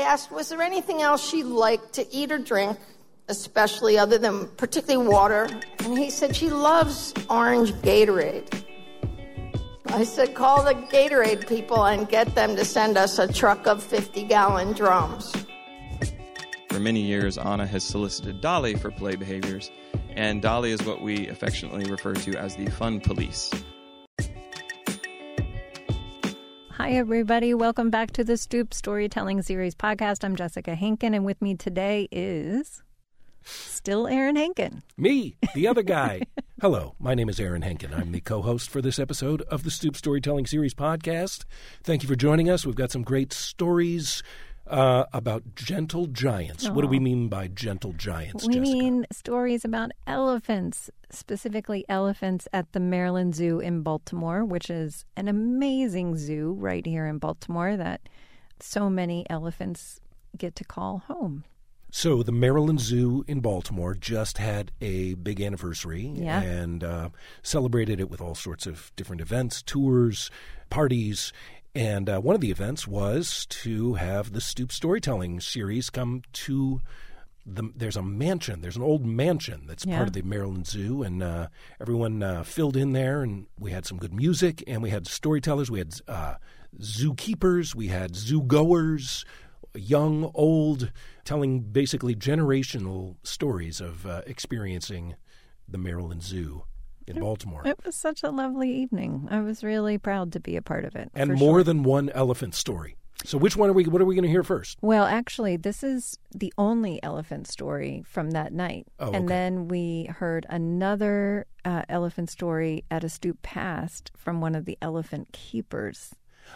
asked, was there anything else she liked to eat or drink, especially other than particularly water? And he said she loves orange Gatorade. I said, call the Gatorade people and get them to send us a truck of 50-gallon drums. For many years, Anna has solicited Dolly for play behaviors, and Dolly is what we affectionately refer to as the fun police. Hi, everybody. Welcome back to the Stoop Storytelling Series podcast. I'm Jessica Henkin, and with me today is still Aaron Henkin. Me, the other guy. Hello, my name is Aaron Henkin. I'm the co-host for this episode of the Stoop Storytelling Series podcast. Thank you for joining us. We've got some great stories about gentle giants. What do we mean by gentle giants, We Jessica? mean stories about elephants, specifically elephants at the Maryland Zoo in Baltimore, which is an amazing zoo right here in Baltimore that so many elephants get to call home. So the Maryland Zoo in Baltimore just had a big anniversary and celebrated it with all sorts of different events, tours, parties. And one of the events was to have the Stoop Storytelling series come to there's a mansion. There's an old mansion that's part of the Maryland Zoo. And everyone filled in there. And we had some good music. And we had storytellers. We had zookeepers. We had zoo-goers, young, old, telling basically generational stories of experiencing the Maryland Zoo in Baltimore. It was such a lovely evening. I was really proud to be a part of it. And more than one elephant story. So what are we going to hear first? Well, actually, this is the only elephant story from that night. Oh, and okay. then we heard another elephant story at a Stoop Past from one of the elephant keepers.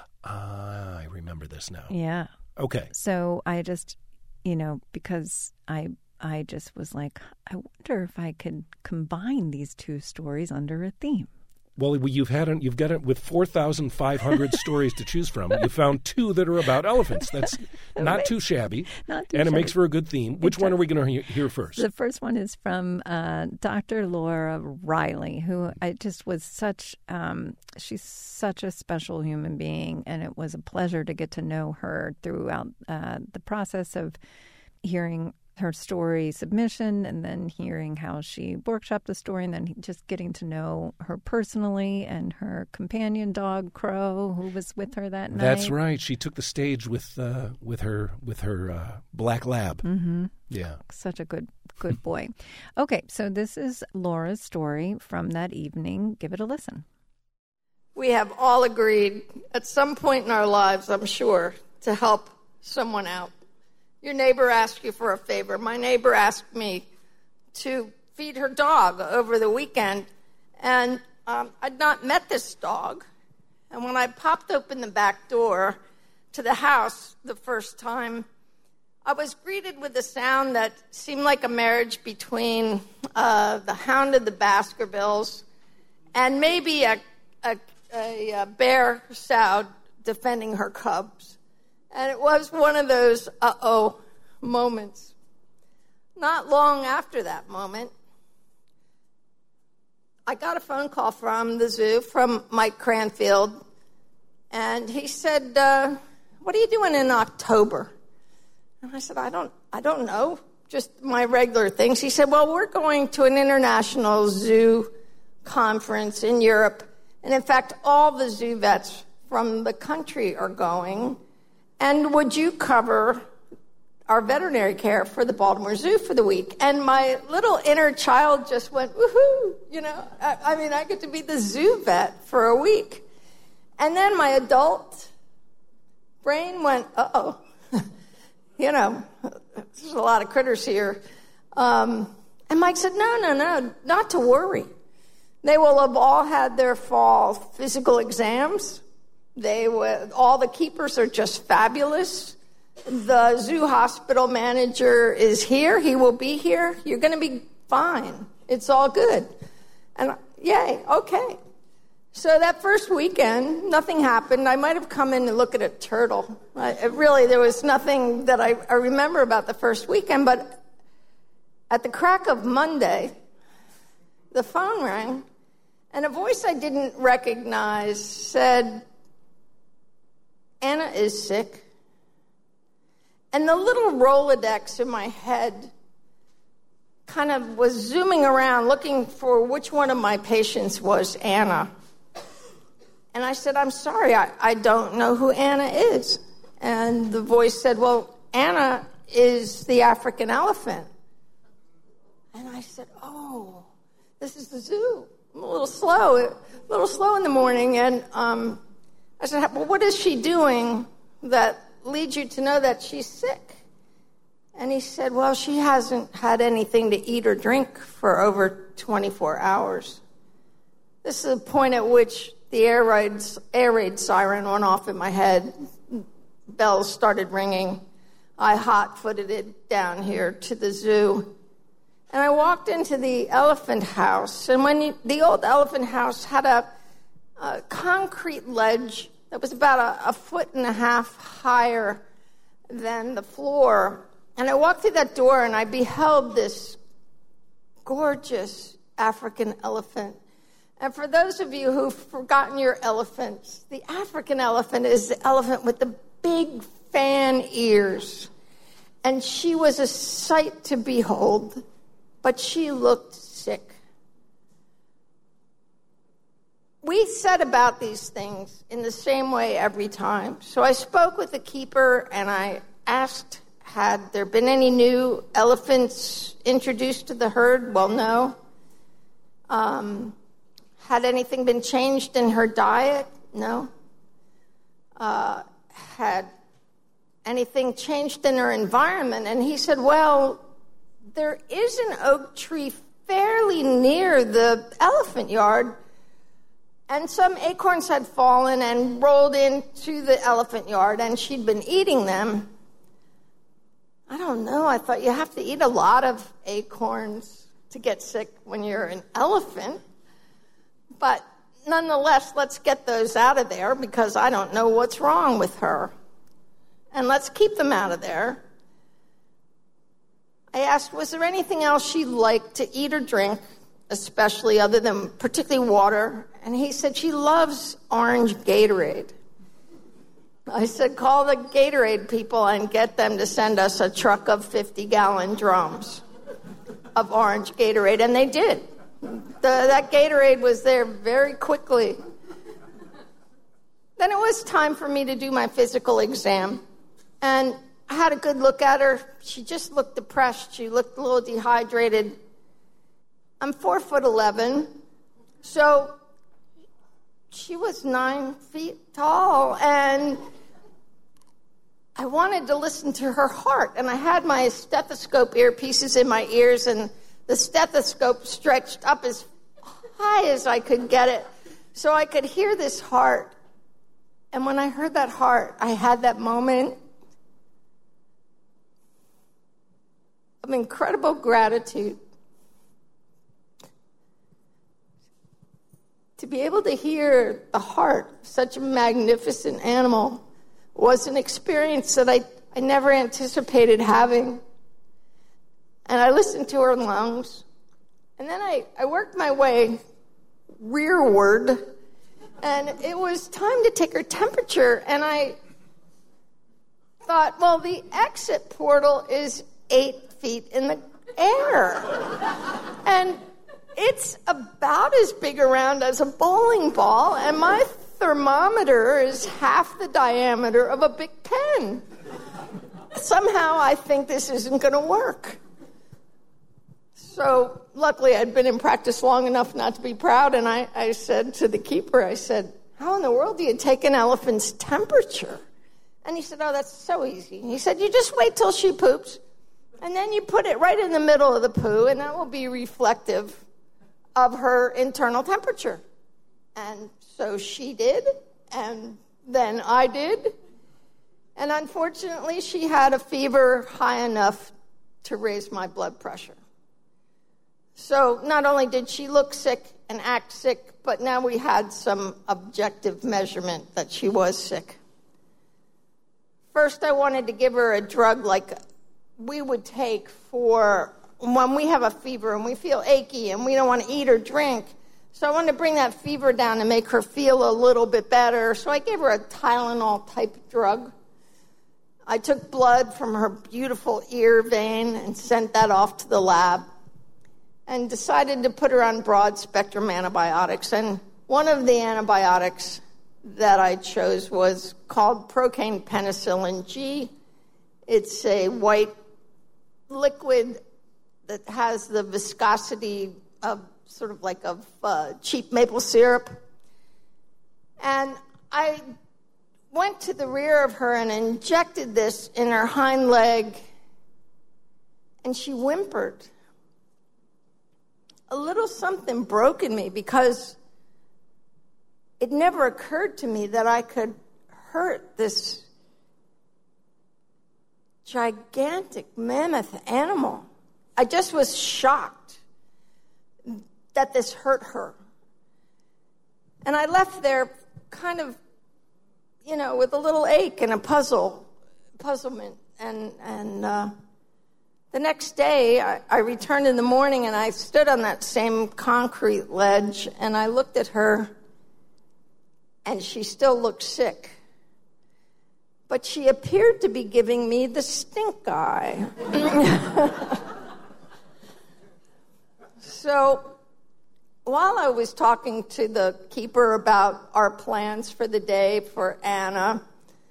I remember this now. Yeah. Okay. So I just, because I just was like, I wonder if I could combine these two stories under a theme. Well, you've got it with 4,500 stories to choose from. You found two that are about elephants. That's not too shabby. Not too and shabby. It makes for a good theme. Which one are we going to hear first? The first one is from Dr. Laura Riley, who I just was she's such a special human being, and it was a pleasure to get to know her throughout the process of hearing her story submission and then hearing how she workshopped the story and then just getting to know her personally and her companion dog, Crow, who was with her that night. That's right. She took the stage with her black lab. Mm-hmm. Yeah. Such a good boy. Okay, so this is Laura's story from that evening. Give it a listen. We have all agreed at some point in our lives, I'm sure, to help someone out. Your neighbor asked you for a favor. My neighbor asked me to feed her dog over the weekend, and I'd not met this dog. And when I popped open the back door to the house the first time, I was greeted with a sound that seemed like a marriage between the Hound of the Baskervilles and maybe a bear sow defending her cubs. And it was one of those uh-oh moments. Not long after that moment, I got a phone call from the zoo, from Mike Cranfield, and he said, what are you doing in October? And I said, I don't know, just my regular things. He said, well, we're going to an international zoo conference in Europe, and in fact, all the zoo vets from the country are going. And would you cover our veterinary care for the Baltimore Zoo for the week? And my little inner child just went, woohoo, I get to be the zoo vet for a week. And then my adult brain went, uh-oh, there's a lot of critters here. And Mike said, no, not to worry. They will have all had their fall physical exams. All the keepers are just fabulous. The zoo hospital manager is here. He will be here. You're going to be fine. It's all good. And yay, okay. So that first weekend, nothing happened. I might have come in to look at a turtle. There was nothing that I remember about the first weekend. But at the crack of Monday, the phone rang, and a voice I didn't recognize said, Anna is sick. And the little Rolodex in my head kind of was zooming around looking for which one of my patients was Anna. And I said, I'm sorry, I don't know who Anna is. And the voice said, well, Anna is the African elephant. And I said, oh, this is the zoo. I'm a little slow in the morning. And I said, well, what is she doing that leads you to know that she's sick? And he said, well, she hasn't had anything to eat or drink for over 24 hours. This is the point at which the air raid siren went off in my head. Bells started ringing. I hot-footed it down here to the zoo. And I walked into the elephant house. And the old elephant house had a concrete ledge that was about a foot and a half higher than the floor. And I walked through that door and I beheld this gorgeous African elephant. And for those of you who've forgotten your elephants, the African elephant is the elephant with the big fan ears. And she was a sight to behold, but she looked sick. We said about these things in the same way every time. So I spoke with the keeper and I asked, had there been any new elephants introduced to the herd? Well, no. Had anything been changed in her diet? No. Had anything changed in her environment? And he said, well, there is an oak tree fairly near the elephant yard, and some acorns had fallen and rolled into the elephant yard, and she'd been eating them. I don't know. I thought you have to eat a lot of acorns to get sick when you're an elephant. But nonetheless, let's get those out of there because I don't know what's wrong with her. And let's keep them out of there. I asked, was there anything else she liked to eat or drink, especially other than particularly water? And he said she loves orange Gatorade. I said, call the Gatorade people and get them to send us a truck of 50-gallon drums of orange Gatorade. And they did. That Gatorade was there very quickly. Then it was time for me to do my physical exam. And I had a good look at her. She just looked depressed. She looked a little dehydrated. I'm 4'11", so she was 9 feet tall, and I wanted to listen to her heart. And I had my stethoscope earpieces in my ears, and the stethoscope stretched up as high as I could get it so I could hear this heart. And when I heard that heart, I had that moment of incredible gratitude to be able to hear the heart of such a magnificent animal was an experience that I never anticipated having. And I listened to her lungs. And then I worked my way rearward. And it was time to take her temperature. And I thought, well, the exit portal is 8 feet in the air. And it's about as big around as a bowling ball. And my thermometer is half the diameter of a big pen. Somehow I think this isn't going to work. So luckily I'd been in practice long enough not to be proud, and I said to the keeper, I said, how in the world do you take an elephant's temperature? And he said, oh, that's so easy. He said, you just wait till she poops, and then you put it right in the middle of the poo, and that will be reflective of her internal temperature. And so she did, and then I did. And unfortunately, she had a fever high enough to raise my blood pressure. So not only did she look sick and act sick, but now we had some objective measurement that she was sick. First, I wanted to give her a drug like we would take for when we have a fever and we feel achy and we don't want to eat or drink. So I wanted to bring that fever down and make her feel a little bit better. So I gave her a Tylenol-type drug. I took blood from her beautiful ear vein and sent that off to the lab and decided to put her on broad-spectrum antibiotics. And one of the antibiotics that I chose was called procaine penicillin G. It's a white liquid that has the viscosity of sort of like of cheap maple syrup. And I went to the rear of her and injected this in her hind leg, and she whimpered. A little something broke in me because it never occurred to me that I could hurt this gigantic mammoth animal. I just was shocked that this hurt her. And I left there kind of, with a little ache and a puzzlement. And the next day, I returned in the morning, and I stood on that same concrete ledge, and I looked at her, and she still looked sick. But she appeared to be giving me the stink eye. So while I was talking to the keeper about our plans for the day for Anna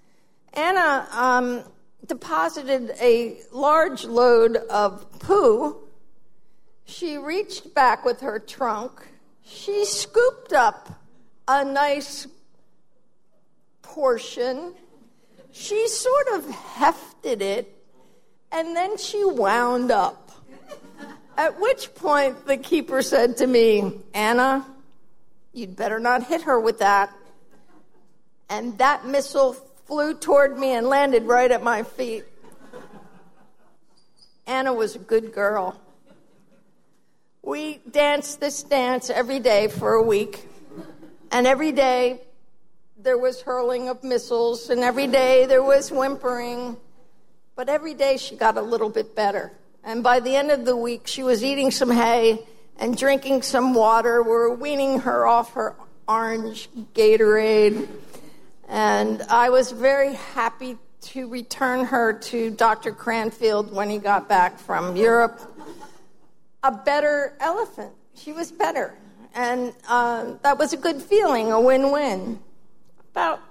deposited a large load of poo. She reached back with her trunk. She scooped up a nice portion. She sort of hefted it, and then she wound up. At which point the keeper said to me, "Anna, you'd better not hit her with that." And that missile flew toward me and landed right at my feet. Anna was a good girl. We danced this dance every day for a week. And every day there was hurling of missiles, and every day there was whimpering. But every day she got a little bit better. And by the end of the week, she was eating some hay and drinking some water. We were weaning her off her orange Gatorade. And I was very happy to return her to Dr. Cranfield when he got back from Europe. A better elephant. She was better. And that was a good feeling, a win-win. About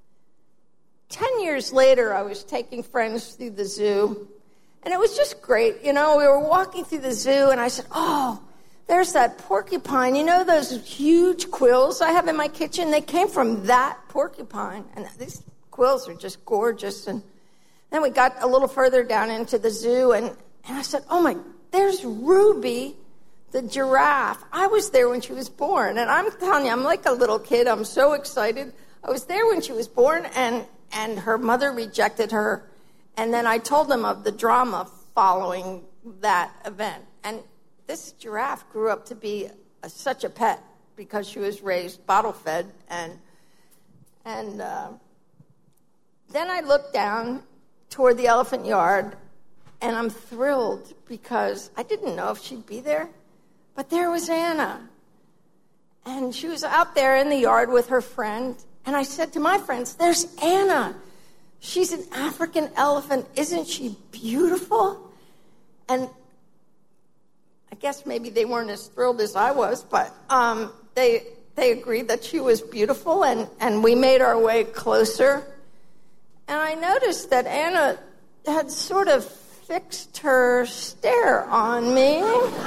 10 years later, I was taking friends through the zoo. And it was just great. We were walking through the zoo, and I said, "Oh, there's that porcupine. Those huge quills I have in my kitchen? They came from that porcupine. And these quills are just gorgeous." And then we got a little further down into the zoo, and I said, "Oh, my, there's Ruby, the giraffe. I was there when she was born." And I'm telling you, I'm like a little kid. I'm so excited. I was there when she was born, and her mother rejected her. And then I told them of the drama following that event. And this giraffe grew up to be such a pet because she was raised bottle-fed. And then I looked down toward the elephant yard, and I'm thrilled because I didn't know if she'd be there. But there was Anna. And she was out there in the yard with her friend. And I said to my friends, "There's Anna. She's an African elephant. Isn't she beautiful?" And I guess maybe they weren't as thrilled as I was, but they agreed that she was beautiful, and we made our way closer. And I noticed that Anna had sort of fixed her stare on me.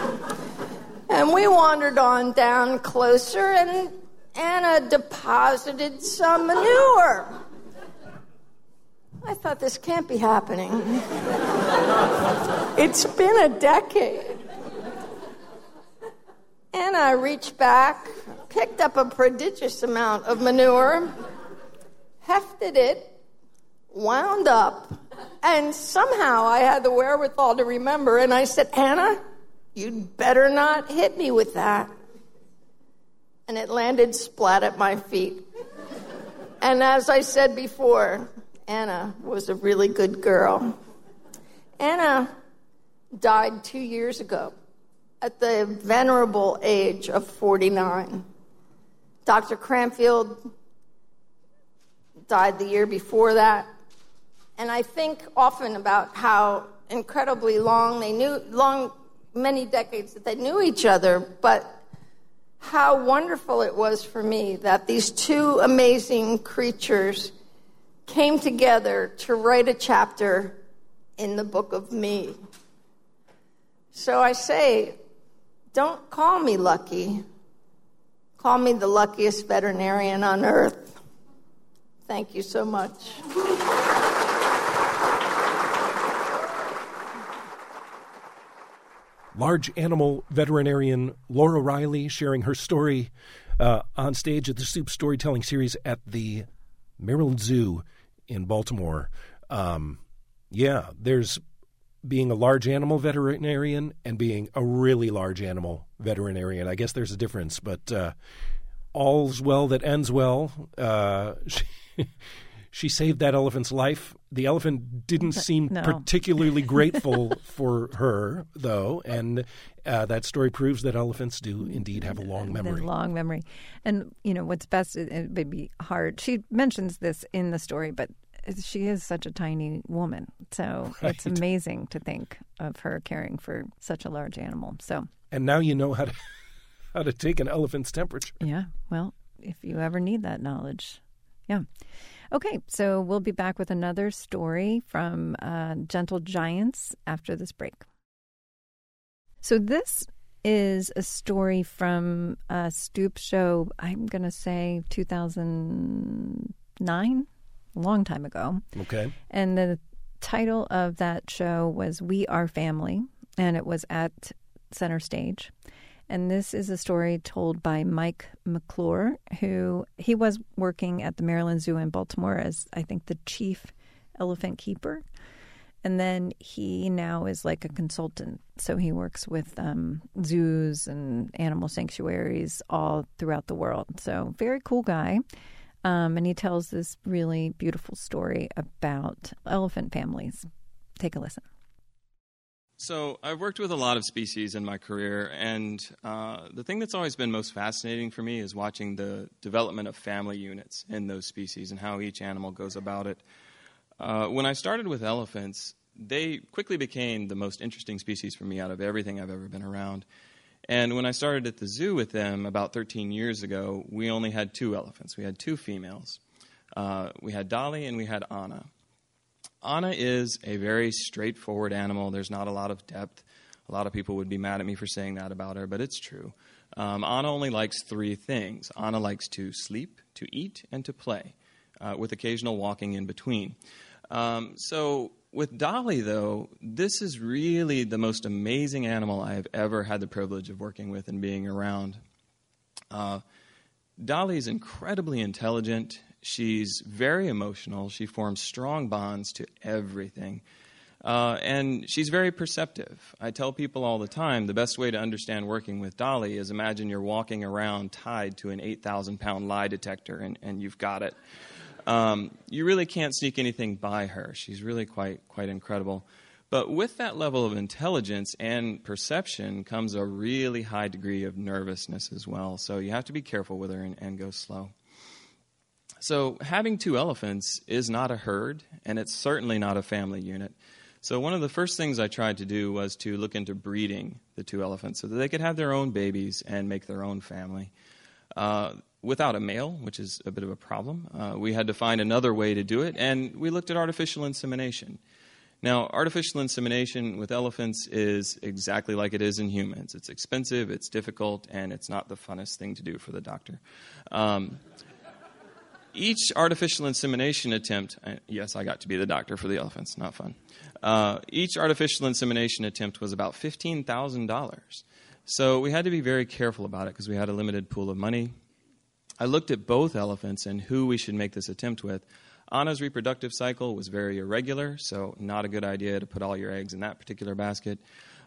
And we wandered on down closer, and Anna deposited some manure. I thought, this can't be happening. It's been a decade. And I reached back, picked up a prodigious amount of manure, hefted it, wound up, and somehow I had the wherewithal to remember, and I said, "Anna, you'd better not hit me with that." And it landed splat at my feet. And as I said before, Anna was a really good girl. Anna died 2 years ago at the venerable age of 49. Dr. Cranfield died the year before that, And I think often about how incredibly many decades that they knew each other, but how wonderful it was for me that these two amazing creatures came together to write a chapter in the book of me. So I say, don't call me lucky. Call me the luckiest veterinarian on earth. Thank you so much. Large animal veterinarian Laura Riley sharing her story on stage at the Soup Storytelling Series at the Maryland Zoo in Baltimore. There's being a large animal veterinarian and being a really large animal veterinarian. I guess there's a difference, but all's well that ends well. She saved that elephant's life. The elephant didn't seem particularly grateful for her, though, and that story proves that elephants do indeed have a long memory. Long memory. And, what's best, it may be hard. She mentions this in the story, but she is such a tiny woman. So It's amazing to think of her caring for such a large animal. So, and now you know how to take an elephant's temperature. Yeah, well, if you ever need that knowledge. Yeah. Okay, so we'll be back with another story from Gentle Giants after this break. So this is a story from a Stoop show, I'm going to say 2009, a long time ago. Okay. And the title of that show was We Are Family, and it was at Center Stage. And this is a story told by Mike McClure, who he was working at the Maryland Zoo in Baltimore as, I think, the chief elephant keeper. And then he now is like a consultant. So he works with zoos and animal sanctuaries all throughout the world. So very cool guy. And he tells this really beautiful story about elephant families. Take a listen. So I've worked with a lot of species in my career, and the thing that's always been most fascinating for me is watching the development of family units in those species and how each animal goes about it. When I started with elephants, they quickly became the most interesting species for me out of everything I've ever been around. And when I started at the zoo with them about 13 years ago, we only had 2 elephants. We had 2 females. We had Dolly and we had Anna. Anna is a very straightforward animal. There's not a lot of depth. A lot of people would be mad at me for saying that about her, but it's true. Anna only likes 3 things. Anna likes to sleep, to eat, and to play, with occasional walking in between. So with Dolly, though, this is really the most amazing animal I have ever had the privilege of working with and being around. Dolly is incredibly intelligent. She's very emotional. She forms strong bonds to everything. And she's very perceptive. I tell people all the time the best way to understand working with Dolly is imagine you're walking around tied to an 8,000-pound lie detector and you've got it. You really can't sneak anything by her. She's really quite incredible. But with that level of intelligence and perception comes a really high degree of nervousness as well. So you have to be careful with her and go slow. So having 2 elephants is not a herd, and it's certainly not a family unit. So one of the first things I tried to do was to look into breeding the 2 elephants so that they could have their own babies and make their own family. Without a male, which is a bit of a problem, we had to find another way to do it, and we looked at artificial insemination. Now, artificial insemination with elephants is exactly like it is in humans. It's expensive, it's difficult, and it's not the funnest thing to do for the doctor. Each artificial insemination attempt, yes, I got to be the doctor for the elephants, not fun. Each artificial insemination attempt was about $15,000. So we had to be very careful about it because we had a limited pool of money. I looked at both elephants and who we should make this attempt with. Anna's reproductive cycle was very irregular, so not a good idea to put all your eggs in that particular basket.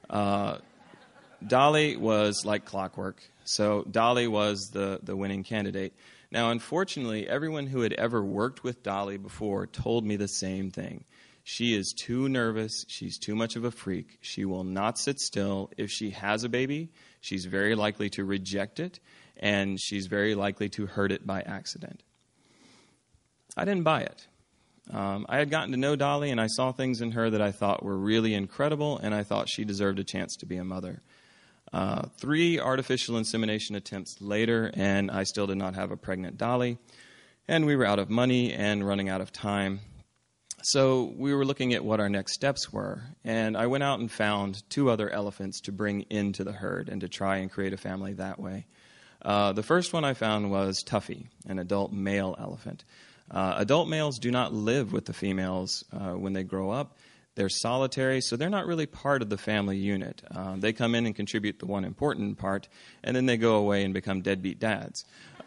Dolly was like clockwork, so Dolly was the winning candidate. Now, unfortunately, everyone who had ever worked with Dolly before told me the same thing. She is too nervous. She's too much of a freak. She will not sit still. If she has a baby, she's very likely to reject it, and she's very likely to hurt it by accident. I didn't buy it. I had gotten to know Dolly, and I saw things in her that I thought were really incredible, and I thought she deserved a chance to be a mother. 3 artificial insemination attempts later, and I still did not have a pregnant Dolly, and we were out of money and running out of time. So we were looking at what our next steps were, and I went out and found 2 other elephants to bring into the herd and to try and create a family that way. The first one I found was Tuffy, an adult male elephant. Adult males do not live with the females when they grow up. They're solitary, so they're not really part of the family unit. They come in and contribute the one important part, and then they go away and become deadbeat dads.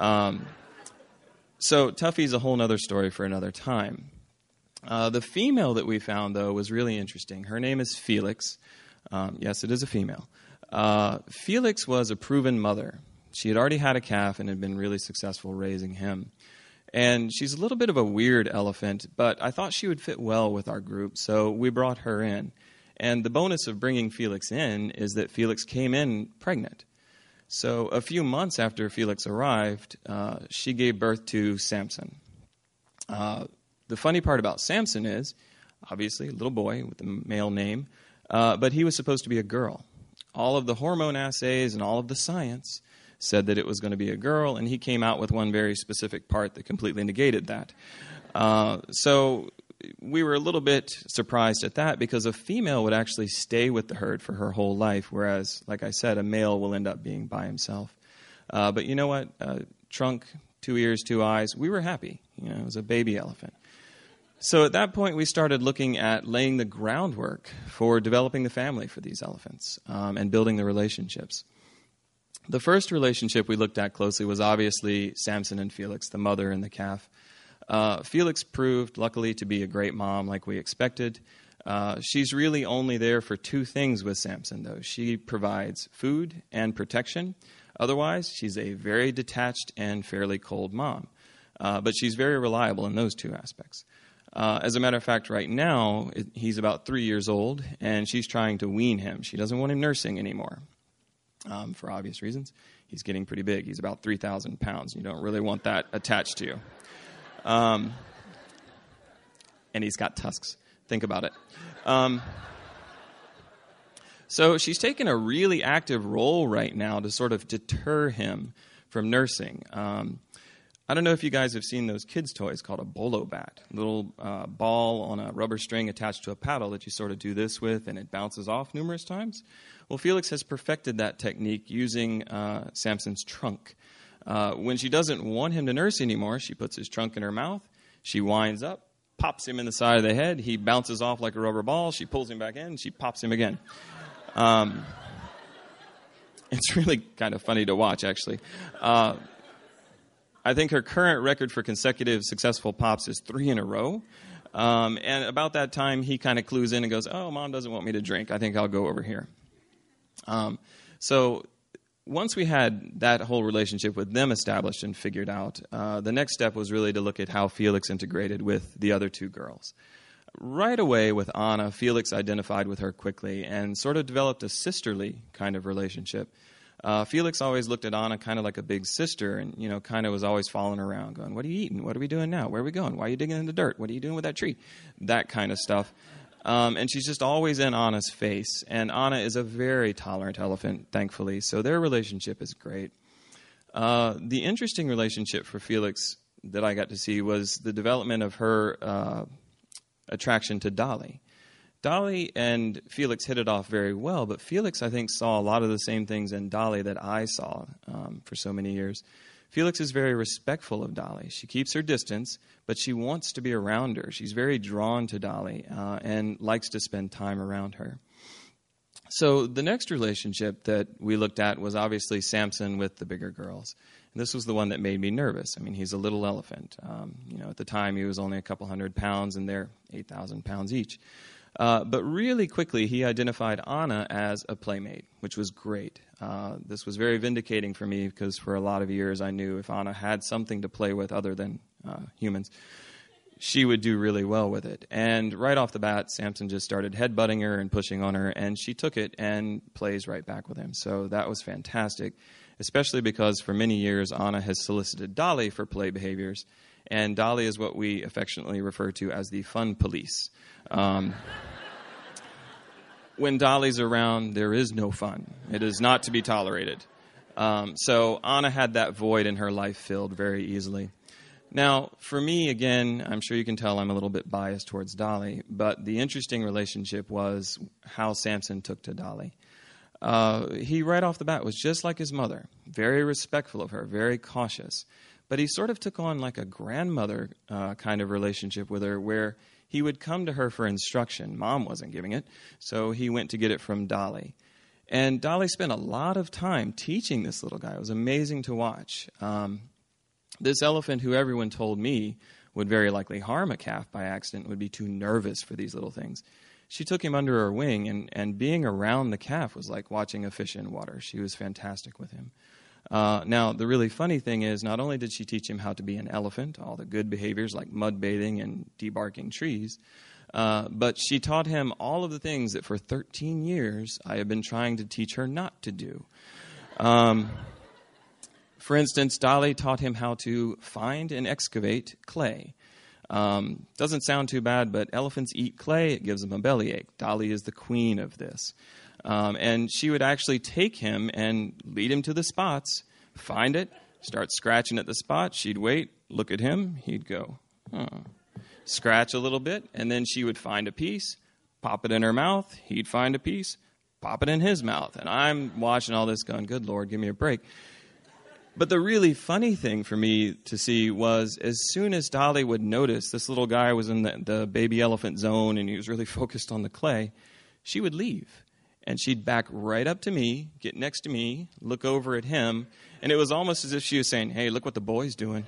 So Tuffy's a whole other story for another time. The female that we found, though, was really interesting. Her name is Felix. Yes, it is a female. Felix was a proven mother. She had already had a calf and had been really successful raising him. And she's a little bit of a weird elephant, but I thought she would fit well with our group, so we brought her in. And the bonus of bringing Felix in is that Felix came in pregnant. So a few months after Felix arrived, she gave birth to Samson. The funny part about Samson is, obviously, a little boy with a male name, but he was supposed to be a girl. All of the hormone assays and all of the science said that it was going to be a girl, and he came out with one very specific part that completely negated that. So we were a little bit surprised at that, because a female would actually stay with the herd for her whole life, whereas, like I said, a male will end up being by himself. But you know what? Trunk, 2 ears, 2 eyes, we were happy. It was a baby elephant. So at that point, we started looking at laying the groundwork for developing the family for these elephants and building the relationships. The first relationship we looked at closely was obviously Samson and Felix, the mother and the calf. Felix proved, luckily, to be a great mom like we expected. She's really only there for 2 things with Samson, though. She provides food and protection. Otherwise, she's a very detached and fairly cold mom. But she's very reliable in those 2 aspects. As a matter of fact, right now, he's about 3 years old, and she's trying to wean him. She doesn't want him nursing anymore. For obvious reasons. He's getting pretty big. He's about 3,000 pounds. You don't really want that attached to you. And he's got tusks. Think about it. So she's taken a really active role right now to sort of deter him from nursing. I don't know if you guys have seen those kids' toys called a bolo bat. A little ball on a rubber string attached to a paddle that you sort of do this with, and it bounces off numerous times. Well, Felix has perfected that technique using Samson's trunk. When she doesn't want him to nurse anymore, she puts his trunk in her mouth. She winds up, pops him in the side of the head. He bounces off like a rubber ball. She pulls him back in. She pops him again. It's really kind of funny to watch, actually. I think her current record for consecutive successful pops is 3 in a row. And about that time, he kind of clues in and goes, "Oh, Mom doesn't want me to drink. I think I'll go over here." So once we had that whole relationship with them established and figured out, the next step was really to look at how Felix integrated with the other 2 girls. Right away with Anna, Felix identified with her quickly and sort of developed a sisterly kind of relationship. Felix always looked at Anna kind of like a big sister and, kind of was always following her around going, "What are you eating? What are we doing now? Where are we going? Why are you digging in the dirt? What are you doing with that tree?" That kind of stuff. And she's just always in Anna's face. And Anna is a very tolerant elephant, thankfully. So their relationship is great. The interesting relationship for Felix that I got to see was the development of her attraction to Dolly. Dolly and Felix hit it off very well, but Felix, I think, saw a lot of the same things in Dolly that I saw for so many years. Felix is very respectful of Dolly. She keeps her distance, but she wants to be around her. She's very drawn to Dolly and likes to spend time around her. So the next relationship that we looked at was obviously Samson with the bigger girls. And this was the one that made me nervous. I mean, he's a little elephant. At the time, he was only a couple 100 pounds, and they're 8,000 pounds each. But really quickly, he identified Anna as a playmate, which was great. This was very vindicating for me because for a lot of years I knew if Anna had something to play with other than humans, she would do really well with it. And right off the bat, Samson just started headbutting her and pushing on her, and she took it and plays right back with him. So that was fantastic, especially because for many years Anna has solicited Dolly for play behaviors, And Dolly is what we affectionately refer to as the fun police. When Dolly's around, there is no fun. It is not to be tolerated. So Anna had that void in her life filled very easily. Now, for me, again, I'm sure you can tell I'm a little bit biased towards Dolly, but the interesting relationship was how Samson took to Dolly. He, right off the bat, was just like his mother, very respectful of her, very cautious. But he sort of took on like a grandmother kind of relationship with her, where he would come to her for instruction. Mom wasn't giving it, so he went to get it from Dolly. And Dolly spent a lot of time teaching this little guy. It was amazing to watch. This elephant, who everyone told me would very likely harm a calf by accident, would be too nervous for these little things. She took him under her wing, and being around the calf was like watching a fish in water. She was fantastic with him. Now, the really funny thing is, not only did she teach him how to be an elephant, all the good behaviors like mud bathing and debarking trees, but she taught him all of the things that for 13 years I have been trying to teach her not to do. For instance, Dolly taught him how to find and excavate clay. Doesn't sound too bad, but elephants eat clay. It gives them a bellyache. Dolly is the queen of this. And she would actually take him and lead him to the spots, find it, start scratching at the spot. She'd wait, look at him. He'd go, scratch a little bit, and then she would find a piece, pop it in her mouth. He'd find a piece, pop it in his mouth. And I'm watching all this going, good Lord, give me a break. But the really funny thing for me to see was as soon as Dolly would notice this little guy was in the baby elephant zone and he was really focused on the clay, she would leave. And she'd back right up to me, get next to me, look over at him, and it was almost as if she was saying, hey, look what the boy's doing.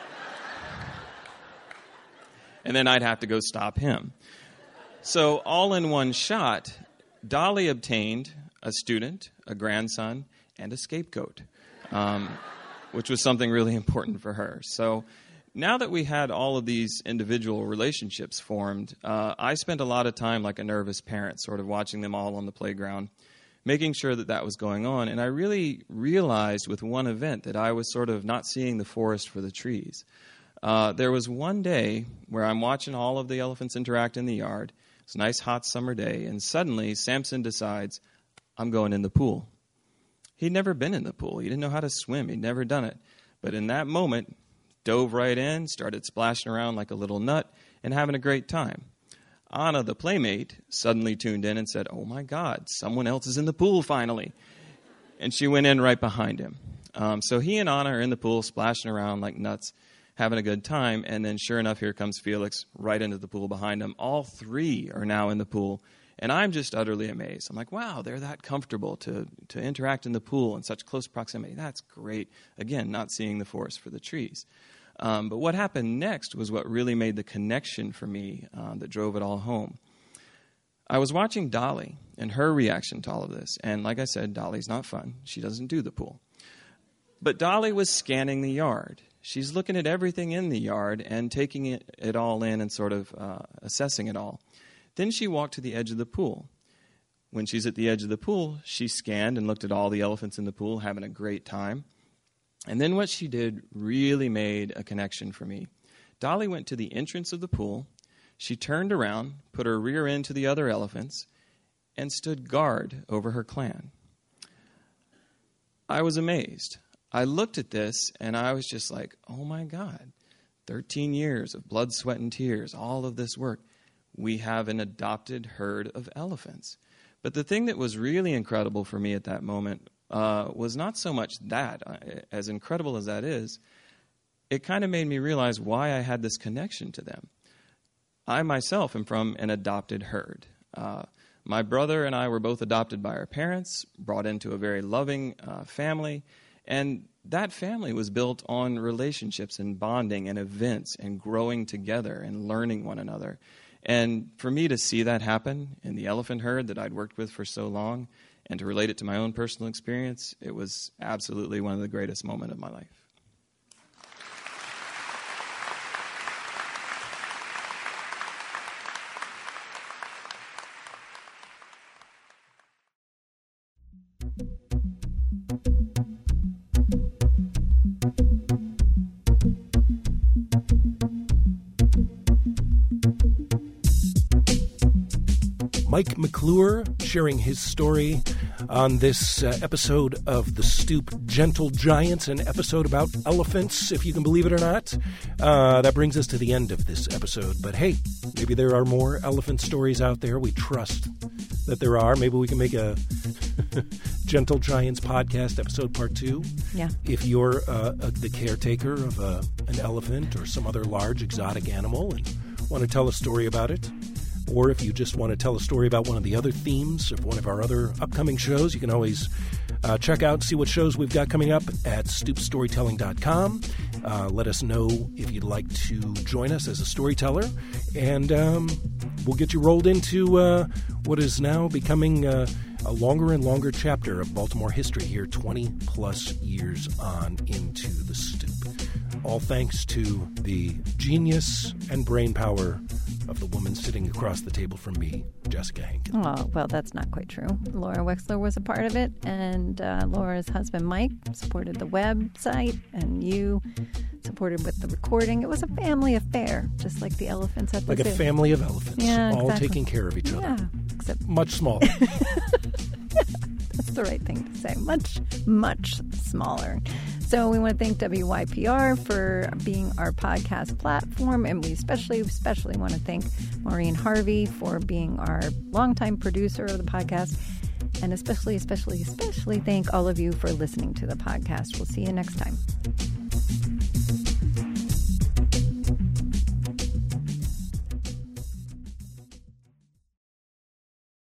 And then I'd have to go stop him. So all in one shot, Dolly obtained a student, a grandson, and a scapegoat. Which was something really important for her. So now that we had all of these individual relationships formed, I spent a lot of time like a nervous parent, sort of watching them all on the playground, making sure that that was going on. And I really realized with one event that I was sort of not seeing the forest for the trees. There was one day where I'm watching all of the elephants interact in the yard. It's a nice hot summer day, and suddenly Samson decides, I'm going in the pool. He'd never been in the pool. He didn't know how to swim. He'd never done it. But in that moment, dove right in, started splashing around like a little nut, and having a great time. Anna, the playmate, suddenly tuned in and said, oh my God, someone else is in the pool finally. And she went in right behind him. So he and Anna are in the pool, splashing around like nuts, having a good time. And then sure enough, here comes Felix right into the pool behind him. All three are now in the pool. And I'm just utterly amazed. I'm like, wow, they're that comfortable to interact in the pool in such close proximity. That's great. Again, not seeing the forest for the trees. But what happened next was what really made the connection for me that drove it all home. I was watching Dolly and her reaction to all of this. And like I said, Dolly's not fun. She doesn't do the pool. But Dolly was scanning the yard. She's looking at everything in the yard and taking it all in and sort of assessing it all. Then she walked to the edge of the pool. When she's at the edge of the pool, she scanned and looked at all the elephants in the pool, having a great time. And then what she did really made a connection for me. Dolly went to the entrance of the pool. She turned around, put her rear end to the other elephants, and stood guard over her clan. I was amazed. I looked at this, and I was just like, oh my God, 13 years of blood, sweat, and tears, all of this work. We have an adopted herd of elephants. But the thing that was really incredible for me at that moment was not so much that, as incredible as that is, it kind of made me realize why I had this connection to them. I myself am from an adopted herd. My brother and I were both adopted by our parents, brought into a very loving family, and that family was built on relationships and bonding and events and growing together and learning one another. And for me to see that happen in the elephant herd that I'd worked with for so long and to relate it to my own personal experience, it was absolutely one of the greatest moments of my life. Mike McClure sharing his story on this episode of The Stoop Gentle Giants, an episode about elephants, if you can believe it or not. That brings us to the end of this episode. But hey, maybe there are more elephant stories out there. We trust that there are. Maybe we can make a Gentle Giants podcast episode part 2. Yeah. If you're the caretaker of an elephant or some other large exotic animal and want to tell a story about it, or if you just want to tell a story about one of the other themes of one of our other upcoming shows, you can always check out and see what shows we've got coming up at stoopstorytelling.com. Let us know if you'd like to join us as a storyteller, and we'll get you rolled into what is now becoming a longer and longer chapter of Baltimore history here, 20-plus years on into the Stoop. All thanks to the genius and brain power of the woman sitting across the table from me, Jessica Henkin. Oh, well, that's not quite true. Laura Wexler was a part of it, and Laura's husband, Mike, supported the website, and you supported with the recording. It was a family affair, just like the elephants at the zoo. Like a family of elephants, yeah, all exactly. taking care of each other. Yeah, except much smaller. that's the right thing to say. Much, much smaller. So we want to thank WYPR for being our podcast platform, and we especially want to thank Maureen Harvey for being our longtime producer of the podcast, and especially thank all of you for listening to the podcast. We'll see you next time.